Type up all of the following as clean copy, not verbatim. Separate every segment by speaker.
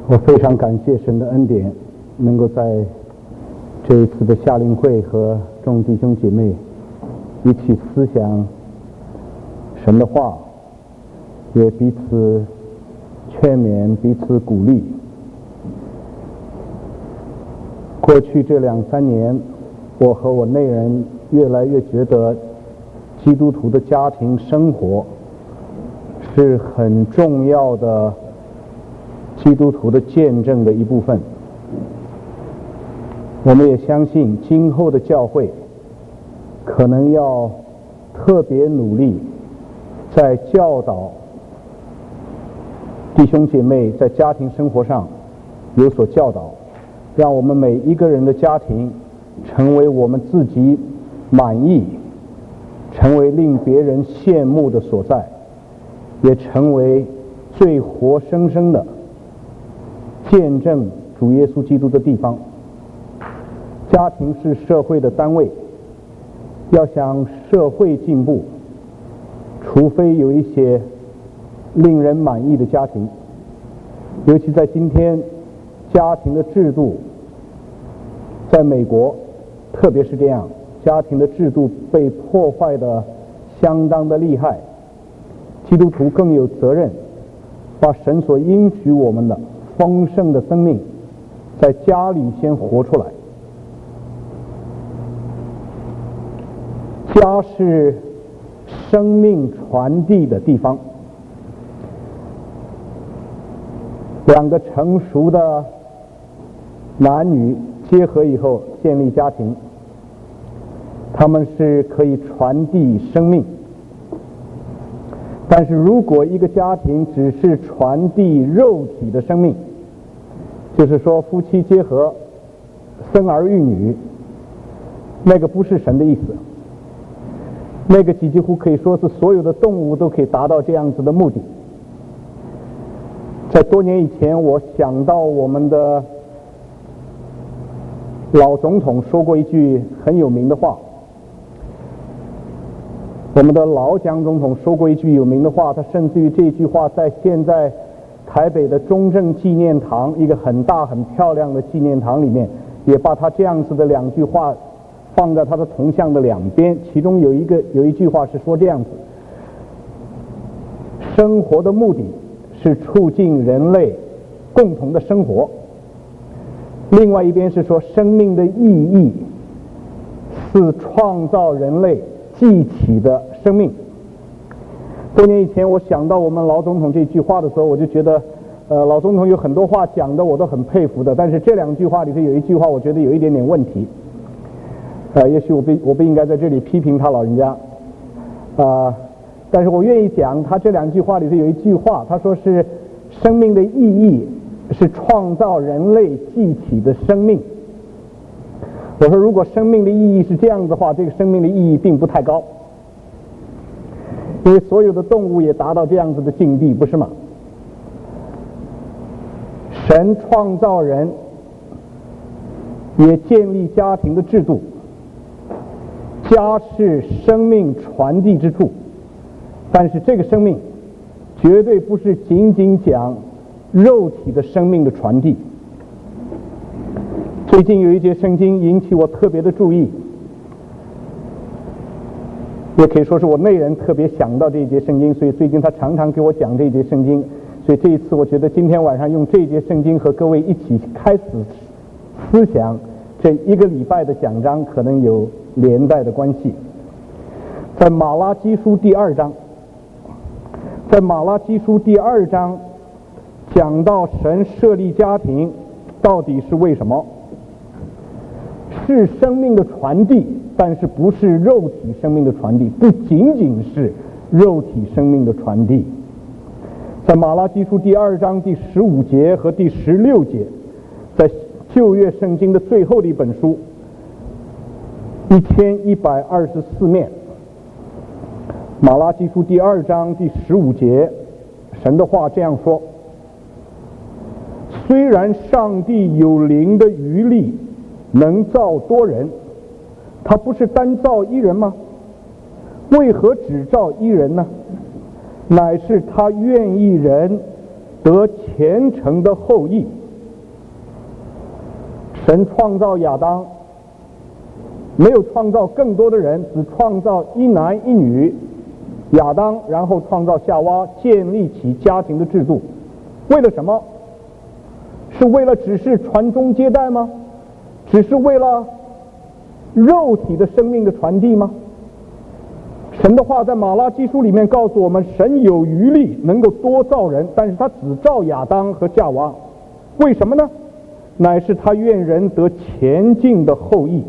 Speaker 1: 我非常感谢神的恩典，能够在这一次的夏令会和众弟兄姐妹一起思想神的话，也彼此劝勉，彼此鼓励。过去这2-3年，我和我内人越来越觉得基督徒的家庭生活是很重要的基督徒的见证的一部分。我们也相信今后的教会可能要特别努力，在教导弟兄姐妹在家庭生活上有所教导，让我们每一个人的家庭成为我们自己满意，成为令别人羡慕的所在，也成为最活生生的见证主耶稣基督的地方。家庭是社会的单位，要想社会进步，除非有一些令人满意的家庭。尤其在今天，家庭的制度在美国特别是这样，家庭的制度被破坏的相当的厉害。基督徒更有责任把神所应许我们的丰盛的生命在家里先活出来。家是生命传递的地方。2个成熟的男女结合以后建立家庭，他们是可以传递生命。但是如果一个家庭只是传递肉体的生命，就是说夫妻结合生儿育女，那个不是神的意思。那个几乎可以说是所有的动物都可以达到这样子的目的。在多年以前，我想到我们的老总统说过一句很有名的话。我们的老蒋总统说过一句有名的话，他甚至于这句话在现在台北的中正纪念堂，一个很大很漂亮的纪念堂里面，也把他这样子的2句话放在他的铜像的2边。其中有一句话是说这样子：生活的目的是促进人类共同的生活。另外一边是说生命的意义是创造人类记起的生命。多年以前我想到我们老总统这句话的时候，我就觉得老总统有很多话讲的我都很佩服的，但是这2句话里头有一句话我觉得有一点点问题。也许我不应该在这里批评他老人家但是我愿意讲他这2句话里头有一句话，他说是生命的意义是创造人类记起的生命。我说如果生命的意义是这样子的话，这个生命的意义并不太高，因为所有的动物也达到这样子的境地，不是吗？神创造人，也建立家庭的制度。家是生命传递之处，但是这个生命绝对不是仅仅讲肉体的生命的传递。最近有一节圣经引起我特别的注意，也可以说是我内人特别想到这一节圣经，所以最近他常常给我讲这一节圣经。所以这一次我觉得今天晚上用这一节圣经和各位一起开始思想这1个礼拜的讲章，可能有连带的关系。在马拉基书第2章，在马拉基书第2章讲到神设立家庭到底是为什么？是生命的传递，但是不是肉体生命的传递，不仅仅是肉体生命的传递。在马拉基书第2章第15节和第16节，在旧约圣经的最后的一本书1124面，马拉基书第2章第15节，神的话这样说：虽然上帝有灵的余力能造多人，他不是单造1人吗？为何只造1人呢？乃是他愿意人得虔诚的后裔， 神创造亚当，没有创造更多的人，只创造一男一女亚当，然后创造夏娃，建立起家庭的制度。为了什么？是为了只是传宗接代吗？只是为了肉体的生命的传递吗？神的话在马拉基书里面告诉我们，神有余力能够多造人，但是他只造亚当和夏娃。为什么呢？乃是他愿人得前进的后裔。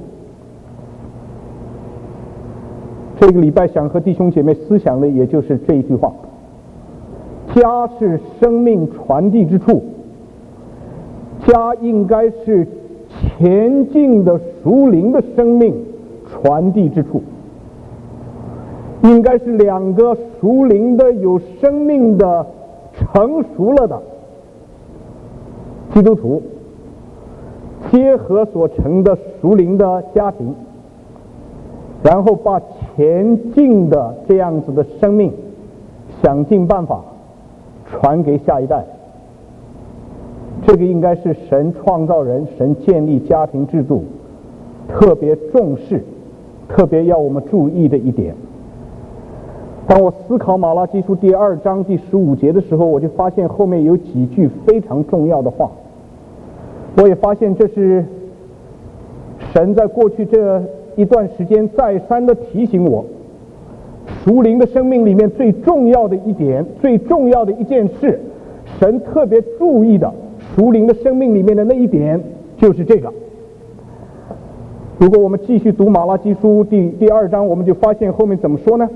Speaker 1: 这个礼拜想和弟兄姐妹思想的也就是这一句话：家是生命传递之处，家应该是前进的属灵的生命传递之处，应该是两个属灵的有生命的成熟了的基督徒结合所成的属灵的家庭，然后把前进的这样子的生命想尽办法传给下一代。这个应该是神创造人，神建立家庭制度特别重视，特别要我们注意的一点。当我思考马拉基书第2章第15节的时候，我就发现后面有几句非常重要的话。我也发现这是神在过去这一段时间再三的提醒我，属灵的生命里面最重要的一点，最重要的一件事，神特别注意的属灵的生命里面的那一点就是这个。如果我们继续读马拉基书第2章，我们就发现后面怎么说呢？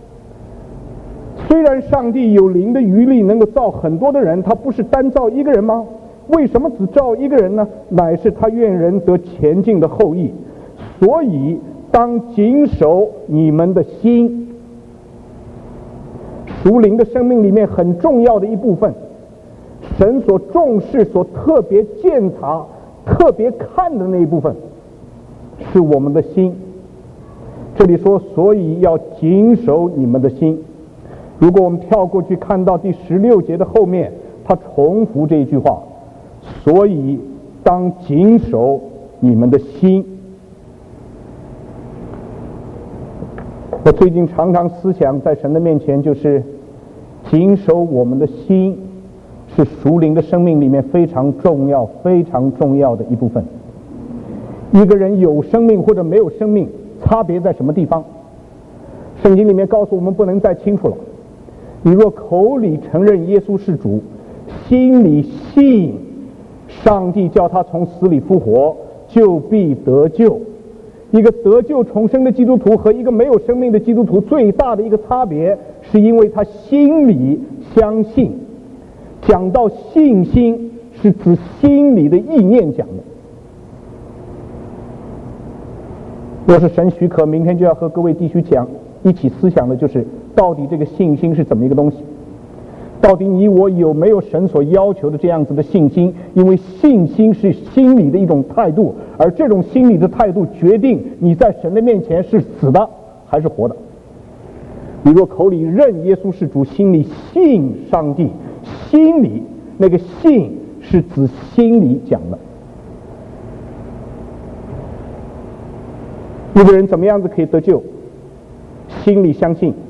Speaker 1: 虽然上帝有灵的余力能够造很多的人，他不是单造一个人吗？为什么只造一个人呢？乃是他愿人得前进的后裔。所以当谨守你们的心。属灵的生命里面很重要的一部分，神所重视、所特别鉴察、特别看的那一部分，是我们的心。这里说，所以要谨守你们的心。如果我们跳过去看到第16节的后面，他重复这一句话，所以当谨守你们的心。我最近常常思想在神的面前，就是谨守我们的心是属灵的生命里面非常重要非常重要的一部分。一个人有生命或者没有生命，差别在什么地方？圣经里面告诉我们不能再清楚了。你若口里承认耶稣是主，心里信上帝叫他从死里复活，就必得救。一个得救重生的基督徒和一个没有生命的基督徒最大的一个差别，是因为他心里相信。讲到信心，是指心里的意念讲的。若是神许可，明天就要和各位弟兄讲，一起思想的就是到底这个信心是怎么一个东西，到底你我有没有神所要求的这样子的信心？因为信心是心理的一种态度，而这种心理的态度决定你在神的面前是死的还是活的。你若口里认耶稣是主，心里信上帝，心里那个信是指心里讲的。一个人怎么样子可以得救？心里相信。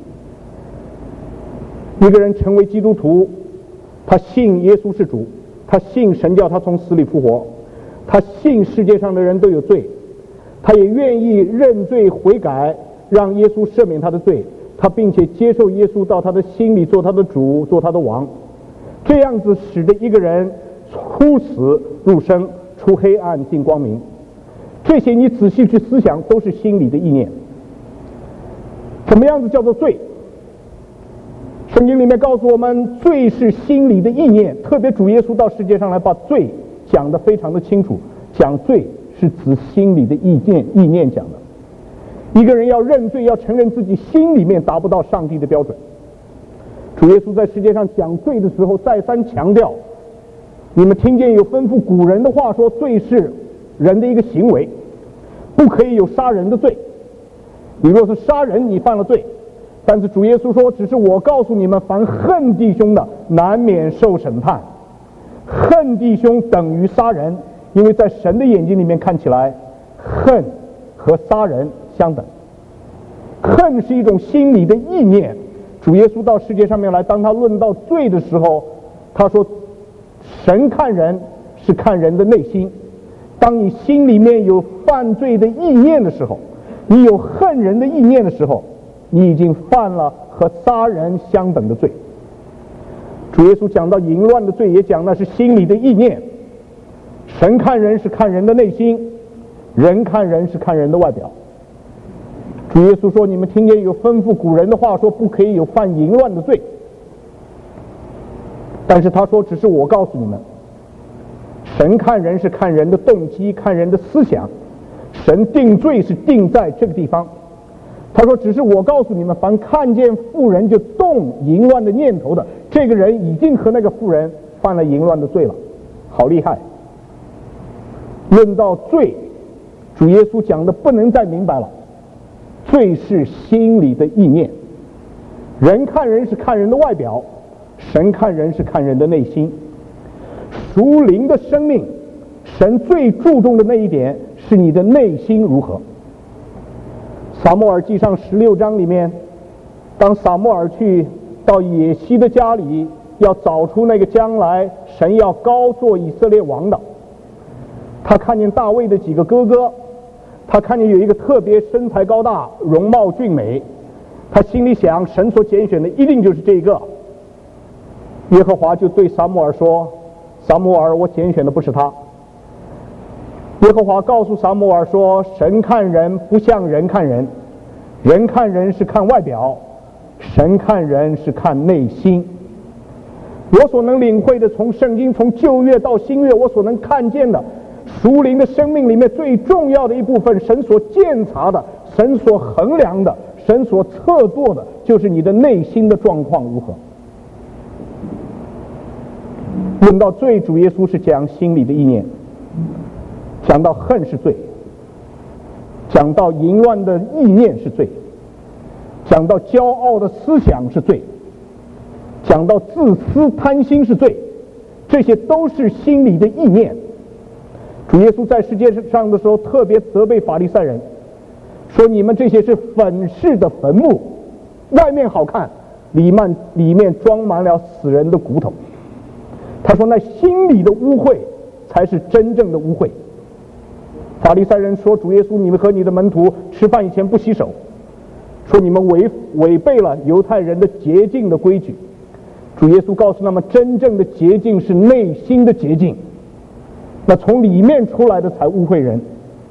Speaker 1: 一个人成为基督徒，他信耶稣是主，他信神叫他从死里复活，他信世界上的人都有罪，他也愿意认罪悔改，让耶稣赦免他的罪，他并且接受耶稣到他的心里做他的主，做他的王。这样子使得一个人出死入生，出黑暗进光明。这些你仔细去思想，都是心里的意念。怎么样子叫做罪？圣经里面告诉我们，罪是心里的意念，特别主耶稣到世界上来把罪讲得非常的清楚，讲罪是指心里的意念讲的。一个人要认罪，要承认自己心里面达不到上帝的标准。主耶稣在世界上讲罪的时候再三强调，你们听见有吩咐古人的话说，罪是人的一个行为，不可以有杀人的罪。你若是杀人，你犯了罪。但是主耶稣说，只是我告诉你们，凡恨弟兄的难免受审判。恨弟兄等于杀人， 因为在神的眼睛里面看起来，恨和杀人相等。恨是一种心理的意念。主耶稣到世界上面来，当他论到罪的时候，他说神看人是看人的内心。当你心里面有犯罪的意念的时候，你有恨人的意念的时候，你已经犯了和杀人相等的罪。主耶稣讲到淫乱的罪，也讲的是心里的意念。神看人是看人的内心，人看人是看人的外表。主耶稣说，你们听见有吩咐古人的话，说不可以有犯淫乱的罪，但是他说只是我告诉你们，神看人是看人的动机，看人的思想，神定罪是定在这个地方。他说只是我告诉你们，凡看见妇人就动淫乱的念头的，这个人已经和那个妇人犯了淫乱的罪了。好厉害。论到罪，主耶稣讲的不能再明白了，罪是心里的意念。人看人是看人的外表，神看人是看人的内心。属灵的生命，神最注重的那一点是你的内心如何。撒母耳记上16章里面，当撒母耳去到野西的家里，要找出那个将来神要高做以色列王的，他看见大卫的几个哥哥，他看见有一个特别身材高大，容貌俊美，他心里想，神所拣选的一定就是这一个。耶和华就对撒母耳说，撒母耳，我拣选的不是他。耶和华告诉撒母耳说，神看人不像人看人，人看人是看外表，神看人是看内心。我所能领会的，从圣经从旧约到新约，我所能看见的属灵的生命里面最重要的一部分，神所鉴察的，神所衡量的，神所测度的，就是你的内心的状况如何。论到罪，主耶稣是讲心里的意念，讲到恨是罪，讲到淫乱的意念是罪，讲到骄傲的思想是罪，讲到自私贪心是罪，这些都是心里的意念。主耶稣在世界上的时候特别责备法利赛人，说你们这些是粉饰的坟墓，外面好看，里面装满了死人的骨头。他说那心里的污秽才是真正的污秽。法利赛人说，主耶稣，你们和你的门徒吃饭以前不洗手，说你们违背了犹太人的洁净的规矩。主耶稣告诉他们，真正的洁净是内心的洁净，那从里面出来的才污秽人。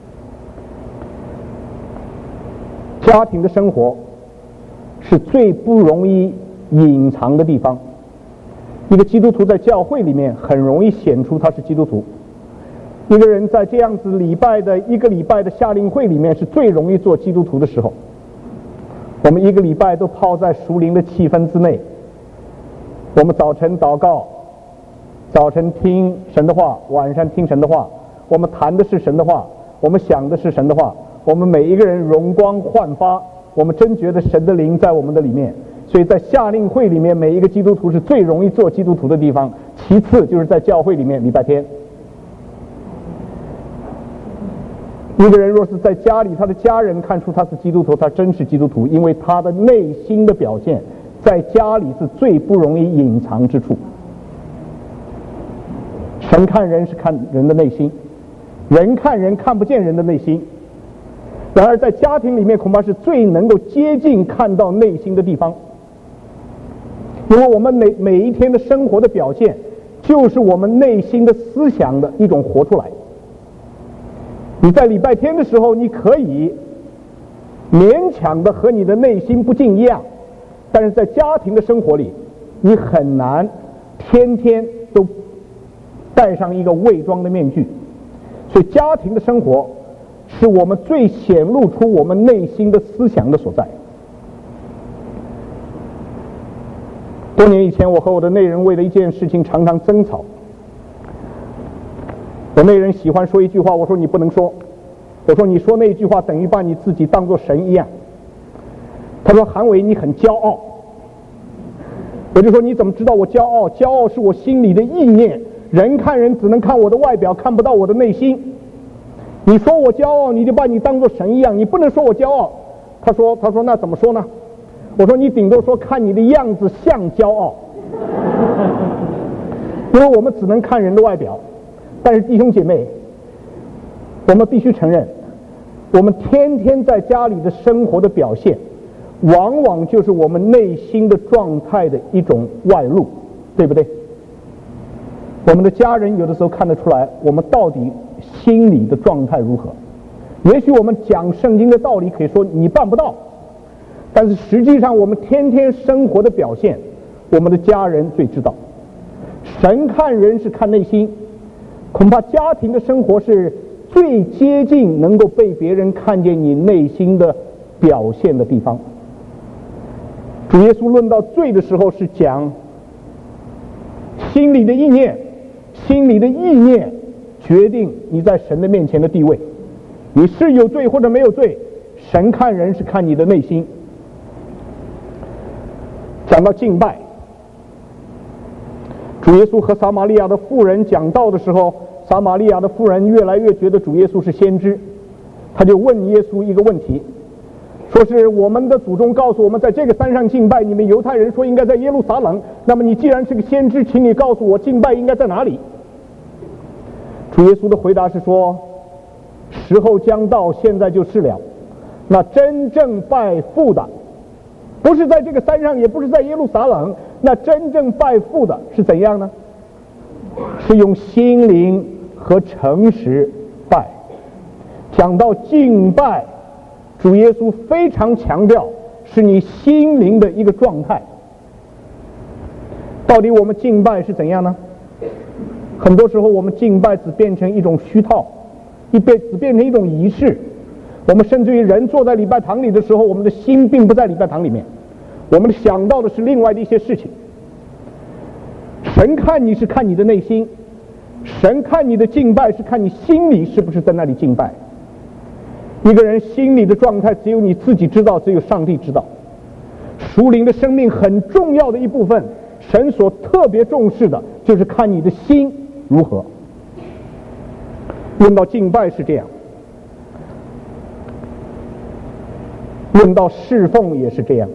Speaker 1: 家庭的生活是最不容易隐藏的地方。一个基督徒在教会里面很容易显出他是基督徒。一个人在这样子一个礼拜的夏令会里面是最容易做基督徒的时候。我们一个礼拜都泡在属灵的气氛之内，我们早晨祷告，早晨听神的话，晚上听神的话，我们谈的是神的话，我们想的是神的话，我们每一个人容光焕发，我们真觉得神的灵在我们的里面。所以在夏令会里面，每一个基督徒是最容易做基督徒的地方，其次就是在教会里面礼拜天。一个人若是在家里，他的家人看出他是基督徒，他真是基督徒，因为他的内心的表现在家里是最不容易隐藏之处。神看人是看人的内心，人看人看不见人的内心。然而在家庭里面恐怕是最能够接近看到内心的地方，因为我们每一天的生活的表现就是我们内心的思想的一种活出来。你在礼拜天的时候，你可以勉强的和你的内心不尽一样，但是在家庭的生活里，你很难天天都戴上一个伪装的面具。所以家庭的生活是我们最显露出我们内心的思想的所在。多年以前，我和我的内人为了一件事情常常争吵。我内人喜欢说一句话，我说你不能说，我说你说那句话等于把你自己当作神一样。他说韩伟你很骄傲，我就说你怎么知道我骄傲？骄傲是我心里的意念， 人看人只能看我的外表，看不到我的内心。你说我骄傲，你就把你当作神一样，你不能说我骄傲。他说那怎么说呢？我说你顶多说看你的样子像骄傲。因为我们只能看人的外表，但是弟兄姐妹，我们必须承认，我们天天在家里的生活的表现，往往就是我们内心的状态的一种外露，对不对？我们的家人有的时候看得出来我们到底心里的状态如何。也许我们讲圣经的道理可以说你办不到，但是实际上我们天天生活的表现，我们的家人最知道。神看人是看内心，恐怕家庭的生活是最接近能够被别人看见你内心的表现的地方。主耶稣论到罪的时候是讲心里的意念，心里的意念决定你在神的面前的地位。你是有罪或者没有罪，神看人是看你的内心。讲到敬拜，主耶稣和撒玛利亚的妇人讲道的时候，撒玛利亚的妇人越来越觉得主耶稣是先知，他就问耶稣一个问题，说是我们的祖宗告诉我们在这个山上敬拜，你们犹太人说应该在耶路撒冷，那么你既然是个先知，请你告诉我敬拜应该在哪里。主耶稣的回答是说，时候将到，现在就是了，那真正拜父的不是在这个山上，也不是在耶路撒冷，那真正拜父的是怎样呢？是用心灵和诚实拜。讲到敬拜，主耶稣非常强调是你心灵的一个状态。到底我们敬拜是怎样呢？很多时候我们敬拜只变成一种虚套，只变成一种仪式。我们甚至于人坐在礼拜堂里的时候，我们的心并不在礼拜堂里面，我们想到的是另外的一些事情。神看你是看你的内心，神看你的敬拜是看你心里是不是在那里敬拜。一个人心里的状态只有你自己知道，只有上帝知道。属灵的生命很重要的一部分，神所特别重视的就是看你的心如何。论到敬拜是这样，论到侍奉也是这样。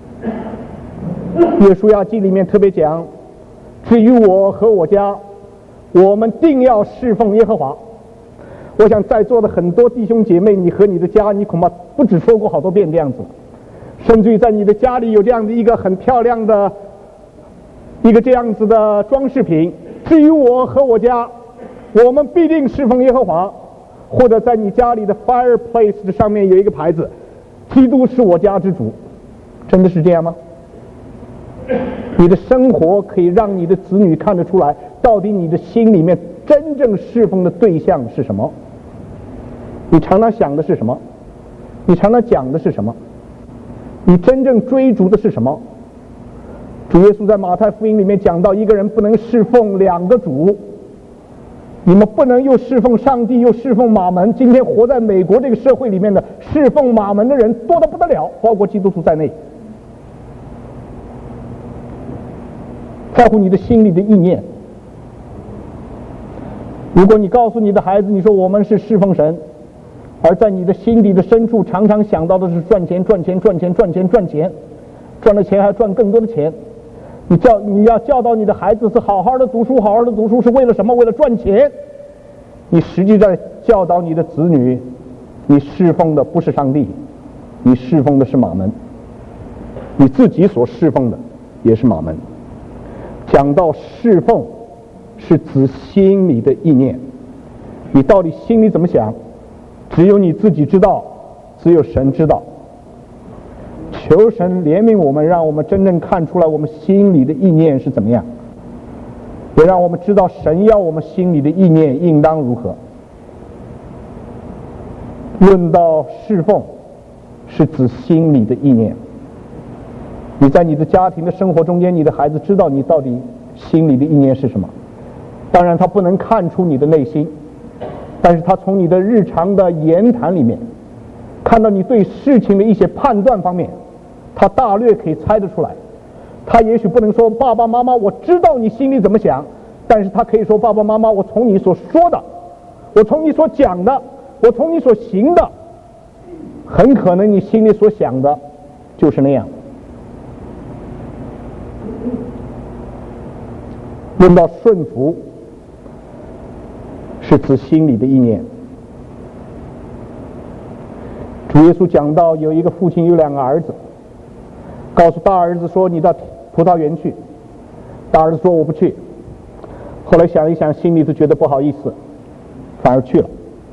Speaker 1: 约书亚记里面特别讲，至于我和我家，我们定要侍奉耶和华。我想在座的很多弟兄姐妹，你和你的家，你恐怕不止说过好多遍这样子，甚至于在你的家里有这样的一个很漂亮的一个这样子的装饰品，至于我和我家，我们必定侍奉耶和华。或者在你家里的 fireplace 的上面有一个牌子，基督是我家之主。真的是这样吗？你的生活可以让你的子女看得出来，到底你的心里面真正侍奉的对象是什么？你常常想的是什么？你常常讲的是什么？你真正追逐的是什么？主耶稣在马太福音里面讲到，一个人不能侍奉两个主，你们不能又侍奉上帝又侍奉马门。今天活在美国这个社会里面的侍奉马门的人多得不得了，包括基督徒在内。在乎你的心里的意念。如果你告诉你的孩子，你说我们是侍奉神，而在你的心底的深处常常想到的是赚钱，赚了钱还赚更多的钱。你要教导你的孩子是好好的读书，好好的读书是为了什么？为了赚钱。你实际在教导你的子女，你侍奉的不是上帝，你侍奉的是马门，你自己所侍奉的也是马门。讲到侍奉，是指心里的意念，你到底心里怎么想，只有你自己知道，只有神知道。求神怜悯我们，让我们真正看出来我们心里的意念是怎么样，也让我们知道神要我们心里的意念应当如何。论到侍奉，是指心里的意念。你在你的家庭的生活中间，你的孩子知道你到底心里的意念是什么。当然他不能看出你的内心，但是他从你的日常的言谈里面看到你对事情的一些判断方面，他大略可以猜得出来。他也许不能说爸爸妈妈我知道你心里怎么想， 但是他可以说：爸爸妈妈，我从你所说的，我从你所讲的，我从你所行的，很可能你心里所想的就是那样。论到顺服，是指心里的意念。主耶稣讲到有一个父亲有2个儿子，告诉大儿子说：你到葡萄园去。大儿子说：我不去。后来想一想，心里就觉得不好意思，反而去了。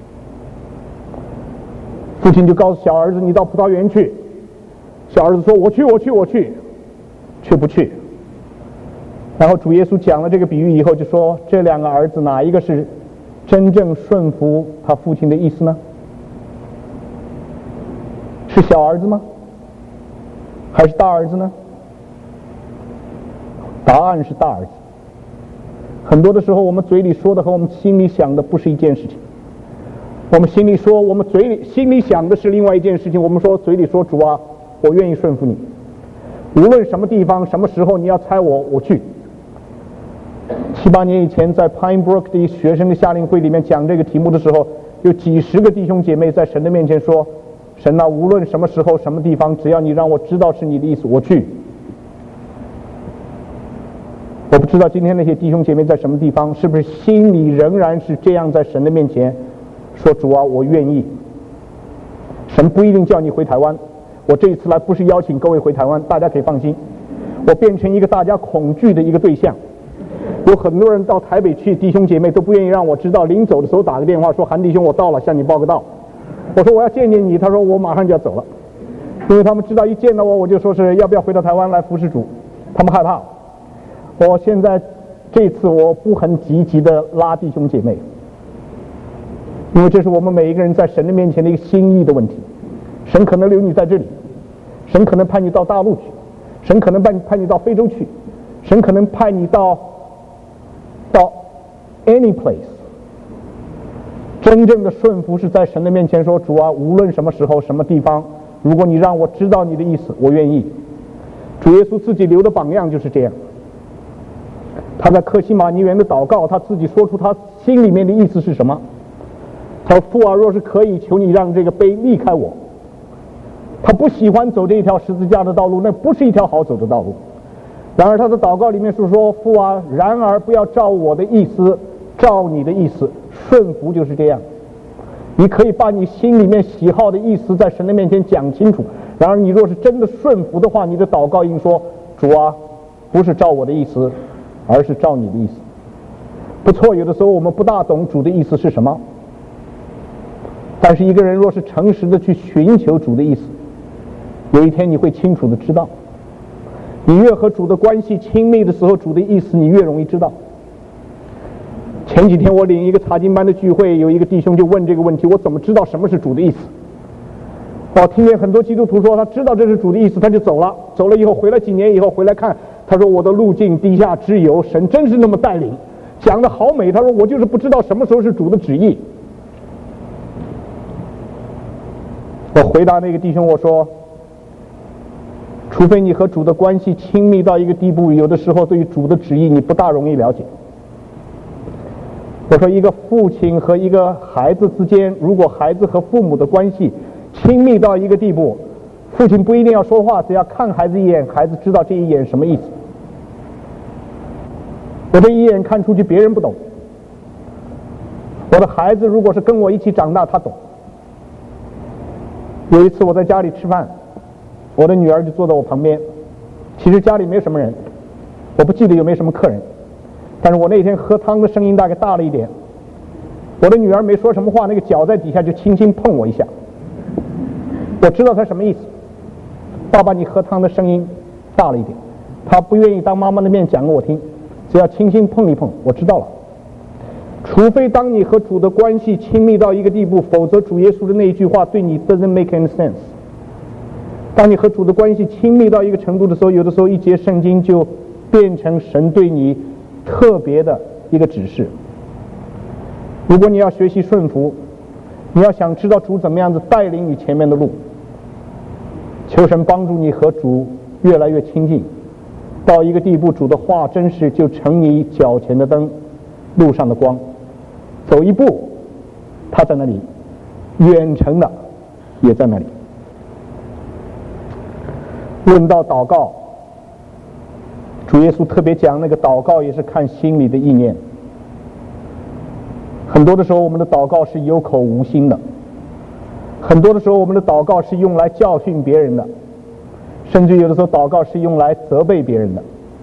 Speaker 1: 父亲就告诉小儿子：你到葡萄园去。小儿子说：我去，却不去。然后主耶稣讲了这个比喻以后就说，这2个儿子哪一个是真正顺服他父亲的意思呢？是小儿子吗？还是大儿子呢？答案是大儿子。很多的时候我们嘴里说的和我们心里想的不是一件事情。我们心里说，我们心里想的是另外一件事情。我们说嘴里说：主啊，我愿意顺服你，无论什么地方什么时候你要差我去。7、8年以前在 Pine Brook 的学生的夏令会里面讲这个题目的时候，有几十个弟兄姐妹在神的面前说：神啊，无论什么时候什么地方，只要你让我知道是你的意思，我去。我不知道今天那些弟兄姐妹在什么地方，是不是心里仍然是这样在神的面前说：主啊，我愿意。神不一定叫你回台湾，我这一次来不是邀请各位回台湾，大家可以放心，我变成一个大家恐惧的一个对象。有很多人到台北去，弟兄姐妹都不愿意让我知道，临走的时候打个电话说：韩弟兄，我到了，向你报个到。我说我要见见你，他说我马上就要走了，因为他们知道一见到我就说是要不要回到台湾来服侍主，他们害怕。我现在这次我不很积极的拉弟兄姐妹，因为这是我们每一个人在神的面前的一个心意的问题。神可能留你在这里，神可能派你到大陆去，神可能派你到非洲去，神可能派你到 any place。 真正的顺服是在神的面前说：主啊，无论什么时候什么地方，如果你让我知道你的意思，我愿意。主耶稣自己留的榜样就是这样。他在客西马尼园的祷告，他自己说出他心里面的意思是什么。他说：父啊，若是可以，求你让这个杯离开我。他不喜欢走这一条十字架的道路，那不是一条好走的道路。然而他的祷告里面是说：父啊，然而不要照我的意思，照你的意思。顺服就是这样，你可以把你心里面喜好的意思在神的面前讲清楚。然而你若是真的顺服的话，你的祷告应说：主啊，不是照我的意思，而是照你的意思。不错，有的时候我们不大懂主的意思是什么，但是一个人若是诚实的去寻求主的意思，有一天你会清楚的知道。你越和主的关系亲密的时候，主的意思你越容易知道。前几天我领一个查经班的聚会，有一个弟兄就问这个问题：我怎么知道什么是主的意思？我听见很多基督徒说他知道这是主的意思，他就走了，走了以后回来几年以后回来看，他说我的路径低下之有，神真是那么带领，讲得好美。他说我就是不知道什么时候是主的旨意。我回答那个弟兄我说：除非你和主的关系亲密到一个地步，有的时候对于主的旨意你不大容易了解。我说一个父亲和一个孩子之间，如果孩子和父母的关系亲密到一个地步，父亲不一定要说话，只要看孩子一眼，孩子知道这一眼什么意思。我这一眼看出去别人不懂，我的孩子如果是跟我一起长大，他懂。有一次我在家里吃饭，我的女儿就坐在我旁边，其实家里没什么人，我不记得有没有什么客人，但是我那天喝汤的声音大概大了一点，我的女儿没说什么话，那个脚在底下就轻轻碰我一下，我知道她什么意思。爸爸，你喝汤的声音大了一点，她不愿意当妈妈的面讲给我听，只要轻轻碰一碰，我知道了。除非当你和主的关系亲密到一个地步，否则主耶稣的那一句话对你 doesn't make any sense。当你和主的关系亲密到一个程度的时候，有的时候一节圣经就变成神对你特别的一个指示。如果你要学习顺服，你要想知道主怎么样子带领你前面的路，求神帮助你和主越来越亲近，到一个地步，主的话真是就成你脚前的灯， 路上的光，走一步他在那里，远程的也在那里。论到祷告，主耶稣特别讲那个祷告也是看心里的意念。很多的时候我们的祷告是有口无心的，很多的时候我们的祷告是用来教训别人的，甚至有的时候祷告是用来责备别人的。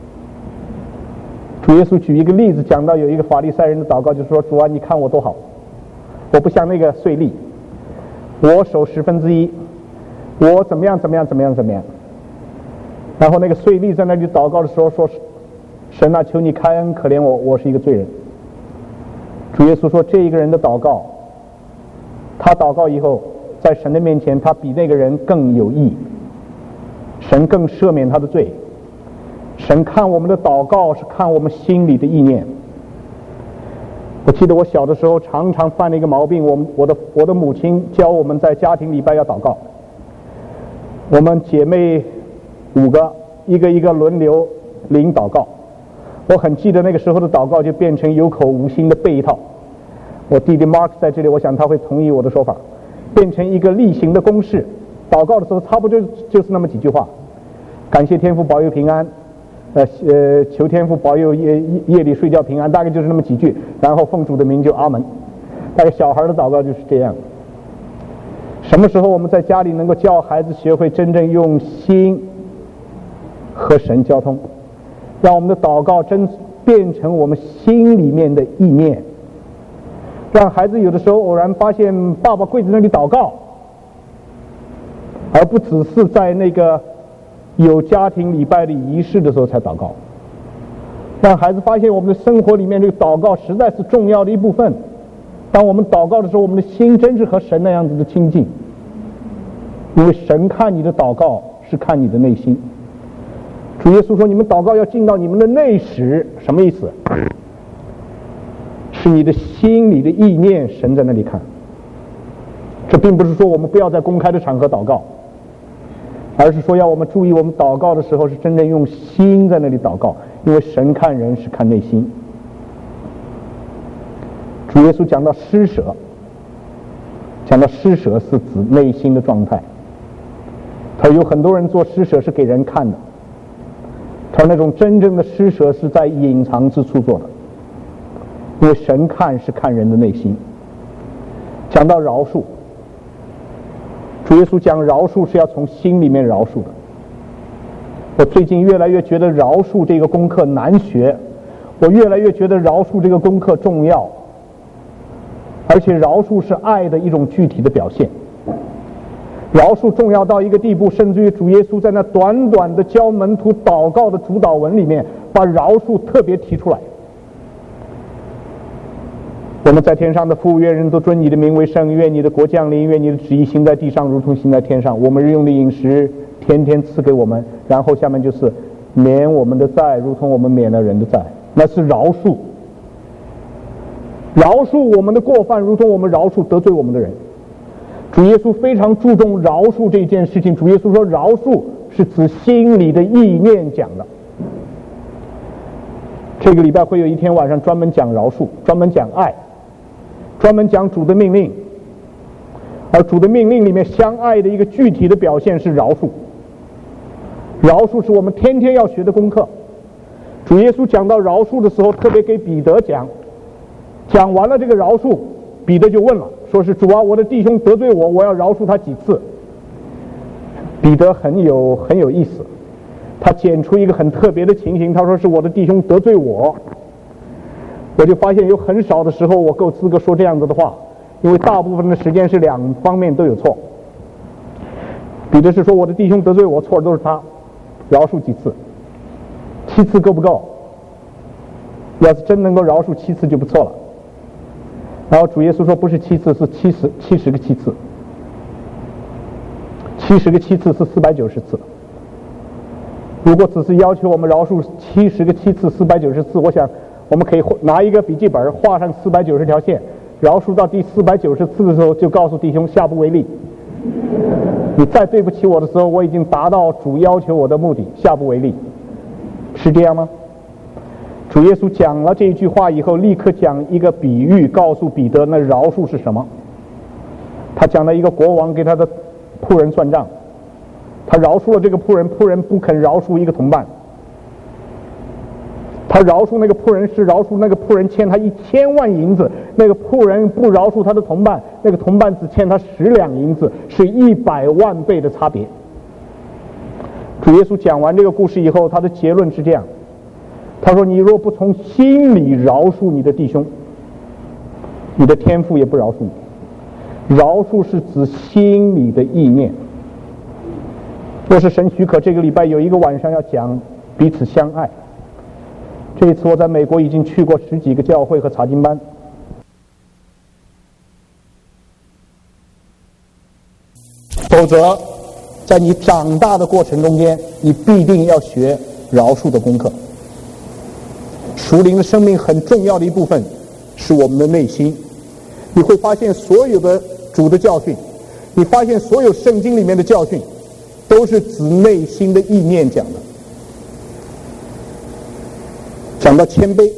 Speaker 1: 主耶稣举一个例子，讲到有一个法利赛人的祷告，就是说，主啊，你看我多好，我不像那个税吏，我守1/10，我怎么样怎么样怎么样怎么样。然后那个税吏在那里祷告的时候说，神啊，求你开恩可怜我，我是一个罪人。主耶稣说，这一个人的祷告，他祷告以后在神的面前他比那个人更有益，神更赦免他的罪。神看我们的祷告是看我们心里的意念。我记得我小的时候常常犯了一个毛病，我的母亲教我们在家庭礼拜要祷告，我们姐妹5个一个一个轮流领祷告。我很记得那个时候的祷告就变成有口无心的背一套。我弟弟 Mark 在这里，我想他会同意我的说法，变成一个例行的公式。祷告的时候差不多就是那么几句话：感谢天父保佑平安，求天父保佑夜里睡觉平安，大概就是那么几句，然后奉主的名就阿门。大概小孩的祷告就是这样。什么时候我们在家里能够教孩子学会真正用心和神交通，让我们的祷告真变成我们心里面的意念，让孩子有的时候偶然发现爸爸跪在那里祷告，而不只是在那个有家庭礼拜的仪式的时候才祷告，让孩子发现我们的生活里面这个祷告实在是重要的一部分。当我们祷告的时候，我们的心真是和神那样子的亲近，因为神看你的祷告是看你的内心。主耶稣说，你们祷告要进到你们的内室，什么意思？是你的心里的意念，神在那里看。这并不是说我们不要在公开的场合祷告，而是说要我们注意，我们祷告的时候是真正用心在那里祷告，因为神看人是看内心。主耶稣讲到施舍，是指内心的状态。他有很多人做施舍是给人看的，他那种真正的施舍是在隐藏之处做的，因为神看是看人的内心。讲到饶恕，主耶稣讲饶恕是要从心里面饶恕的。我最近越来越觉得饶恕这个功课难学，我越来越觉得饶恕这个功课重要，而且饶恕是爱的一种具体的表现。饶恕重要到一个地步，甚至于主耶稣在那短短的教门徒祷告的主祷文里面把饶恕特别提出来。我们在天上的父，愿人都尊你的名为圣，愿你的国降临，愿你的旨意行在地上如同行在天上。我们日用的饮食天天赐给我们，然后下面就是免我们的债如同我们免了人的债，那是饶恕。饶恕我们的过犯如同我们饶恕得罪我们的人。主耶稣非常注重饶恕这件事情。主耶稣说，饶恕是指心里的意念讲的。这个礼拜会有一天晚上专门讲饶恕，专门讲爱，专门讲主的命令。而主的命令里面相爱的一个具体的表现是饶恕。饶恕是我们天天要学的功课。主耶稣讲到饶恕的时候，特别给彼得讲完了这个饶恕，彼得就问了，说是主啊，我的弟兄得罪我，我要饶恕他几次？彼得很有意思，他捡出一个很特别的情形，他说是我的弟兄得罪我。我就发现有很少的时候我够资格说这样子的话，因为大部分的时间是两方面都有错。彼得是说我的弟兄得罪我，错的都是他，饶恕几次？7次够不够？要是真能够饶恕7次就不错了。然后主耶稣说不是7次，是70个7次，70个7次是490次。如果只是要求我们饶恕70个7次490次，我想我们可以拿一个笔记本画上490条线，饶恕到第490次的时候就告诉弟兄下不为例。你再对不起我的时候，我已经达到主要求我的目的，下不为例。是这样吗？ 主耶稣讲了这一句话以后，立刻讲一个比喻，告诉彼得那饶恕是什么。他讲了一个国王给他的仆人算账，他饶恕了这个仆人，仆人不肯饶恕一个同伴。他饶恕那个仆人是饶恕那个仆人欠他1000万银子，那个仆人不饶恕他的同伴，那个同伴只欠他10两银子，是100万倍的差别。主耶稣讲完这个故事以后，他的结论是这样，他说：你若不从心里饶恕你的弟兄，你的天父也不饶恕你。饶恕是指心里的意念。若是神许可，这个礼拜有一个晚上要讲彼此相爱。这一次我在美国已经去过10几个教会和查经班，否则在你长大的过程中间，你必定要学饶恕的功课。属灵的生命很重要的一部分是我们的内心。你会发现所有的主的教训，你发现所有圣经里面的教训都是指内心的意念讲的。讲到谦卑，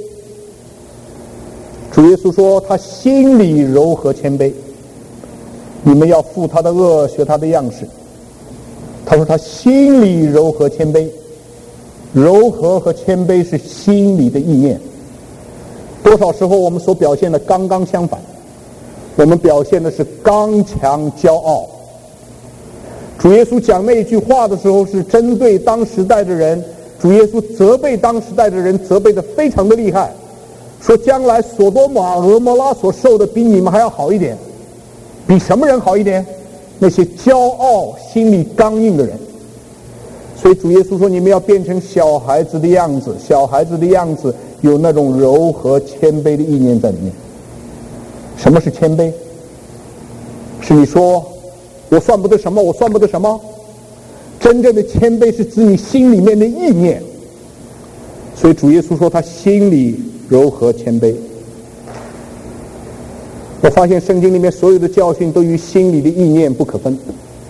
Speaker 1: 主耶稣说他心里柔和谦卑，你们要负他的恶，学他的样式。他说他心里柔和谦卑，柔和和谦卑是心里的意念。多少时候我们所表现的刚刚相反，我们表现的是刚强骄傲。主耶稣讲那句话的时候是针对当时代的人，主耶稣责备当时代的人，责备的非常的厉害，说将来所多玛、俄摩拉所受的比你们还要好一点。比什么人好一点？那些骄傲心里刚硬的人。所以主耶稣说你们要变成小孩子的样子，小孩子的样子有那种柔和谦卑的意念在里面。什么是谦卑？是你说我算不得什么，我算不得什么。真正的谦卑是指你心里面的意念。所以主耶稣说他心里柔和谦卑。我发现圣经里面所有的教训都与心里的意念不可分。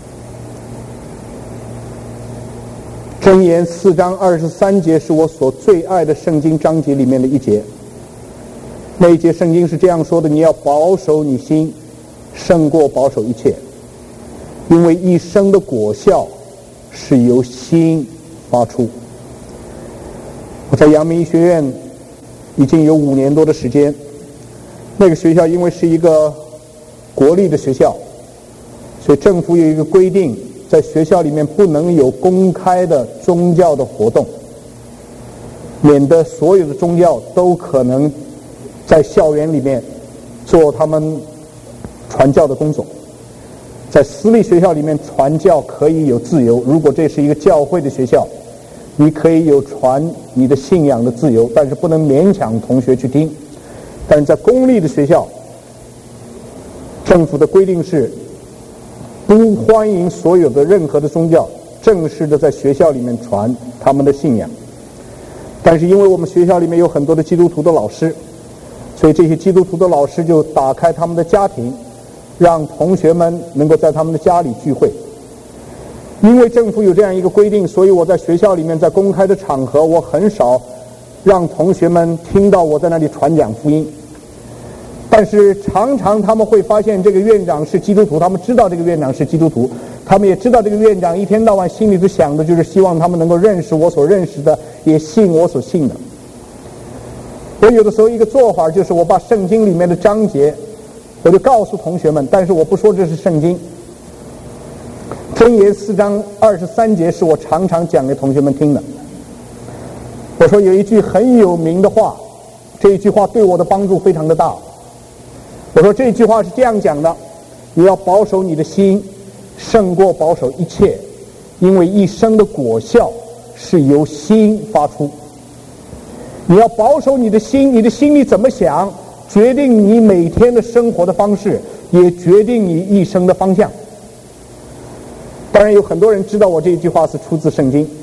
Speaker 1: 箴言4章23节是我所最爱的圣经章节里面的一节。那一节圣经是这样说的：你要保守你心，胜过保守一切，因为一生的果效是由心发出。我在阳明医学院已经有5年多的时间，那个学校因为是一个国立的学校，所以政府有一个规定，在学校里面不能有公开的宗教的活动，免得所有的宗教都可能在校园里面做他们传教的工作。在私立学校里面传教可以有自由，如果这是一个教会的学校，你可以有传你的信仰的自由，但是不能勉强同学去听。但是在公立的学校，政府的规定是不欢迎所有的任何的宗教正式的在学校里面传他们的信仰。但是因为我们学校里面有很多的基督徒的老师，所以这些基督徒的老师就打开他们的家庭，让同学们能够在他们的家里聚会。因为政府有这样一个规定，所以我在学校里面在公开的场合，我很少让同学们听到我在那里传讲福音。但是常常他们会发现这个院长是基督徒，他们知道这个院长是基督徒，他们也知道这个院长一天到晚心里都想的就是希望他们能够认识我所认识的，也信我所信的。我有的时候一个做法就是我把圣经里面的章节我就告诉同学们，但是我不说这是圣经。箴言4章23节是我常常讲给同学们听的。我说有一句很有名的话，这一句话对我的帮助非常的大。我说这句话是这样讲的：你要保守你的心，胜过保守一切，因为一生的果效是由心发出。你要保守你的心，你的心里怎么想，决定你每天的生活的方式，也决定你一生的方向。当然有很多人知道我这一句话是出自圣经。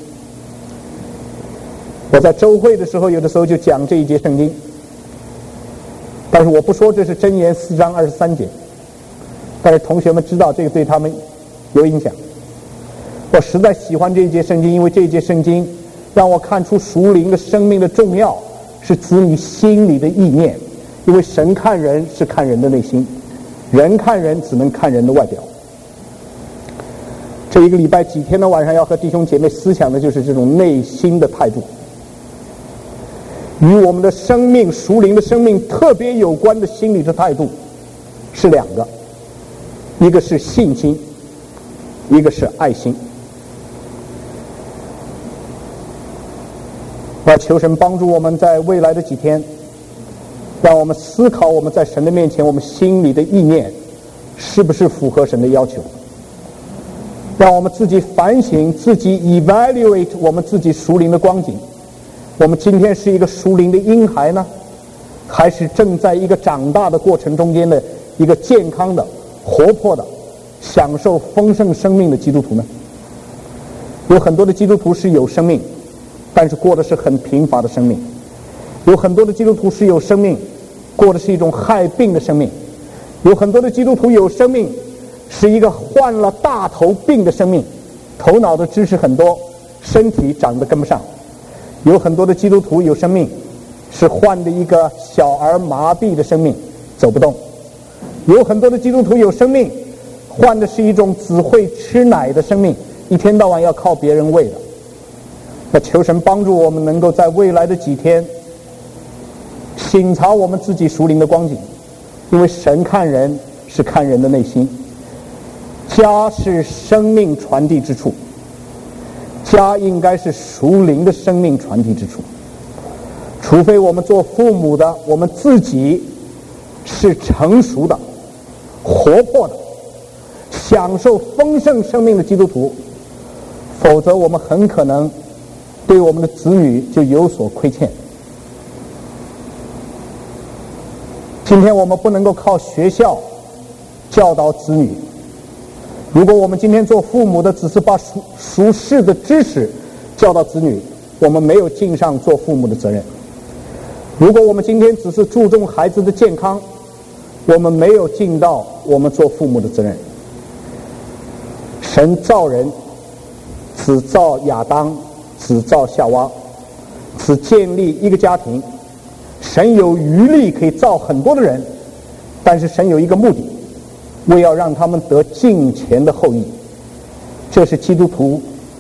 Speaker 1: 我在周会的时候，有的时候就讲这一节圣经，但是我不说这是箴言4章23节，但是同学们知道这个对他们有影响。我实在喜欢这一节圣经，因为这一节圣经让我看出属灵的生命的重要， 是子女心里的意念，因为神看人是看人的内心，人看人只能看人的外表。这一个礼拜几天的晚上要和弟兄姐妹思想的就是这种内心的态度。与我们的生命属灵的生命特别有关的心理的态度是两个，一个是信心，一个是爱心。要求神帮助我们在未来的几天，让我们思考我们在神的面前我们心里的意念是不是符合神的要求，让我们自己反省，自己 evaluate 我们自己属灵的光景。我们今天是一个属灵的婴孩呢，还是正在一个长大的过程中间的一个健康的活泼的享受丰盛生命的基督徒呢？有很多的基督徒是有生命，但是过的是很贫乏的生命。有很多的基督徒是有生命，过的是一种害病的生命。有很多的基督徒有生命，是一个患了大头病的生命，头脑的知识很多，身体长得跟不上。有很多的基督徒有生命，是患的一个小儿麻痹的生命，走不动。有很多的基督徒有生命，患的是一种只会吃奶的生命，一天到晚要靠别人喂的。那求神帮助我们能够在未来的几天省察我们自己属灵的光景，因为神看人是看人的内心。家是生命传递之处，家应该是属灵的生命传递之处。除非我们做父母的，我们自己是成熟的、活泼的、享受丰盛生命的基督徒，否则我们很可能对我们的子女就有所亏欠。今天我们不能够靠学校教导子女，如果我们今天做父母的只是把属世的知识教导子女，我们没有尽上做父母的责任。如果我们今天只是注重孩子的健康，我们没有尽到我们做父母的责任。神造人只造亚当，只造夏娃，只建立一个家庭。神有余力可以造很多的人，但是神有一个目的，为要让他们得敬虔的后裔。这是基督徒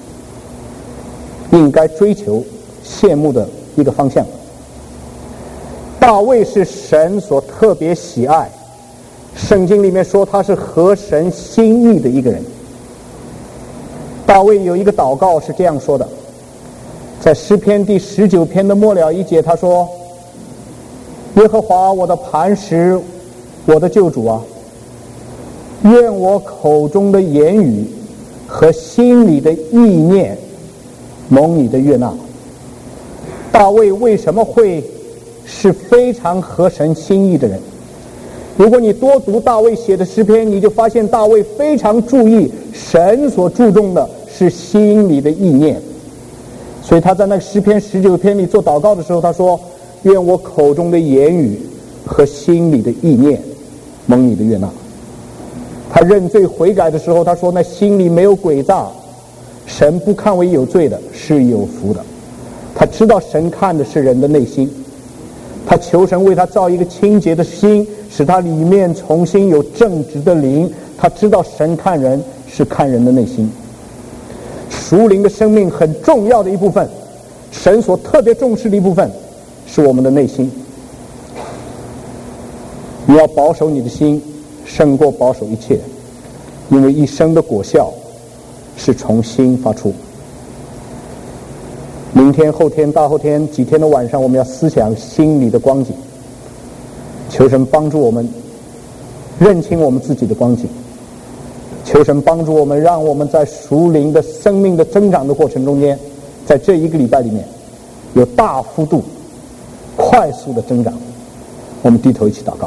Speaker 1: 应该追求羡慕的一个方向。大卫是神所特别喜爱，圣经里面说他是合神心意的一个人。大卫有一个祷告是这样说的，在诗篇第19篇的末了一节，他说：耶和华我的磐石，我的救主啊，愿我口中的言语和心里的意念蒙你的悦纳。大卫为什么会是非常合神心意的人？如果你多读大卫写的诗篇，你就发现大卫非常注意神所注重的是心里的意念。所以他在那个诗篇19篇里做祷告的时候，他说：愿我口中的言语和心里的意念蒙你的悦纳。他认罪悔改的时候，他说：那心里没有诡诈，神不看为有罪的是有福的。他知道神看的是人的内心，他求神为他造一个清洁的心，使他里面重新有正直的灵。他知道神看人是看人的内心。属灵的生命很重要的一部分，神所特别重视的一部分是我们的内心。你要保守你的心，胜过保守一切，因为一生的果效是从心发出。明天、后天、大后天几天的晚上，我们要思想心里的光景，求神帮助我们认清我们自己的光景，求神帮助我们，让我们在属灵的生命的增长的过程中间，在这一个礼拜里面有大幅度快速的增长。我们低头一起祷告。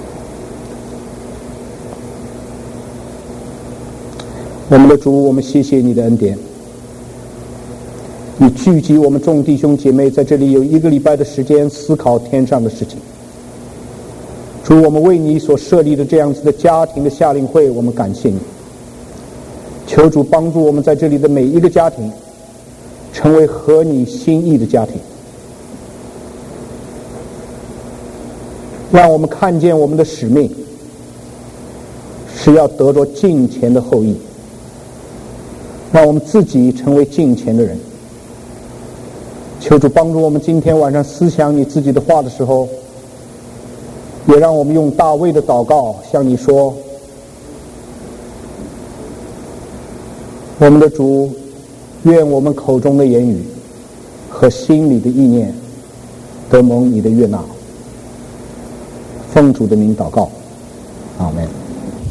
Speaker 1: 我们的主，我们谢谢你的恩典，你聚集我们众弟兄姐妹在这里有一个礼拜的时间思考天上的事情。主，我们为你所设立的这样子的家庭的夏令会，我们感谢你。求主帮助我们在这里的每一个家庭成为合你心意的家庭。 让我们看见我们的使命是要得着敬虔的后裔，让我们自己成为敬虔的人。求主帮助我们今天晚上思想你自己的话的时候，也让我们用大卫的祷告向你说：我们的主，愿我们口中的言语和心里的意念得蒙你的悦纳。奉主的名祷告，阿们。